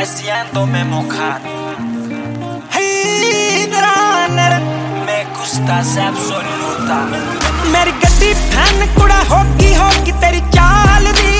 Siendo me mojar. Hey, me gustas absoluta. मेरी गड्डी fan कुड़ा होगी तेरी चाल दी